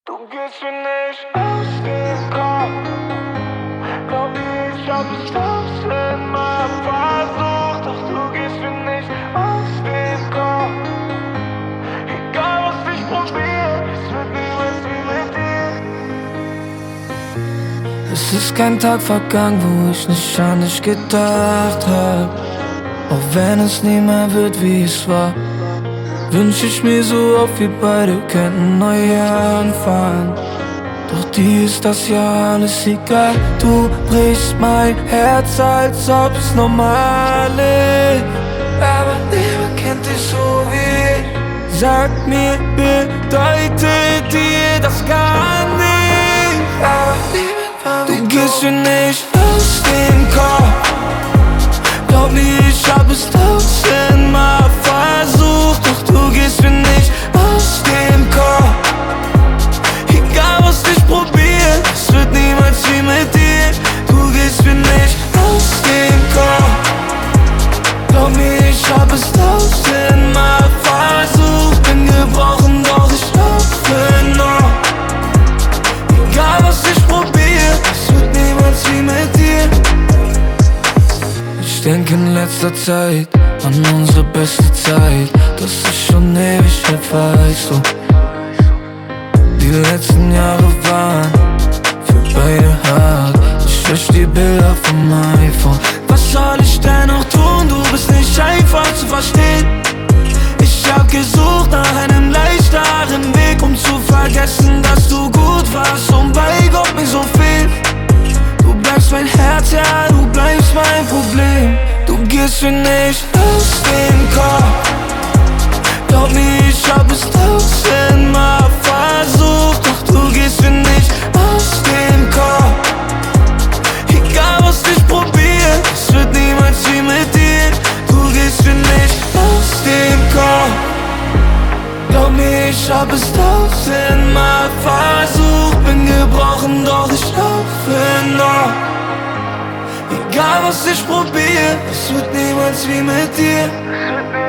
Du gehst mir nicht aus dem Kopf. Glaub mir, ich hab es tausendmal versucht, doch du gehst mir nicht aus dem Kopf. Egal was ich probier, es wird niemals wie mit dir. Es ist kein Tag vergangen, wo ich nicht an dich gedacht hab. Auch wenn es nie mehr wird, wie es war, wünsch ich mir so oft, wir beide könnten neu anfangen. Doch dir ist das ja alles egal. Du brichst mein Herz, als ob's normal ist. Aber niemand kennt dich so wie ich. Sag mir, bedeutet dir das gar nicht. Aber niemand war wie du. Gehst mir nicht aus dem Kopf. Glaub mir, ich hab es tausendmal versucht, doch du gehst mir nicht aus dem Kopf. Egal was ich probier, es wird niemals wie mit dir. Du gehst mir nicht aus dem Kopf. Glaub mir, ich hab es tausendmal versucht. Bin gebrochen, doch ich laufe noch. Egal was ich probier, es wird niemals wie mit dir. Ich denke in letzter Zeit an unsere beste Zeit. Das ist schon ewig her, weißt du. Die letzten Jahre waren für beide hart. Ich lösch die Bilder vom iPhone. Was soll ich denn noch tun? Du bist nicht einfach zu verstehen. Ich hab gesucht nach einem leichteren Weg, um zu vergessen, dass du gut warst und bei Gott mir so viel. Du bleibst mein Herz, ja, du bleibst mein Problem. Du gehst mir nicht aus dem Kopf. Glaub mir, ich hab es tausendmal versucht, doch du gehst mir nicht aus dem Kopf. Egal was ich probier, es wird niemals wie mit dir. Du gehst mir nicht aus dem Kopf. Glaub mir, ich hab es tausendmal versucht. Bin gebrochen, doch ich laufe noch. Egal was ich probier, es wird niemals wie mit dir.